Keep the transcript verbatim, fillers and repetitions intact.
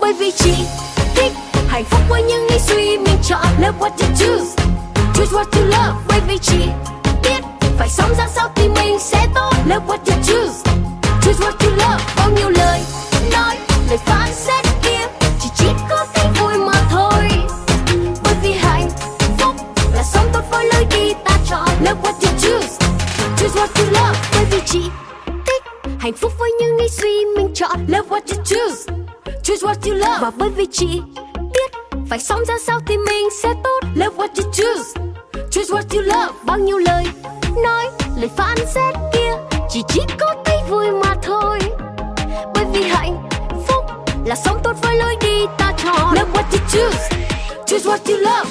bởi vì chị thích hạnh phúc với những nghĩ suy mình chọn. Love what you choose, choose what you love, bởi vì chị biết phải sống ra sao thì mình sẽ tốt. Love what you choose, choose what you love. Bao nhiêu lời nói, lời phán xét kia chỉ chỉ có thấy vui mà thôi, bởi vì hạnh phúc là sống tốt với lối đi ta chọn. Love what you choose, choose what you love, bởi vì chị thích hạnh phúc với những nghĩ suy mình chọn. Love what you choose, choose what you love, và bởi vì chị biết phải sống ra sao thì mình sẽ tốt. Love what you choose, choose what you love. Bao nhiêu lời nói, lời phán xét kia chỉ chỉ có thấy vui mà thôi, bởi vì hạnh phúc là sống tốt với lối đi ta chọn. Love what you choose, choose what you love.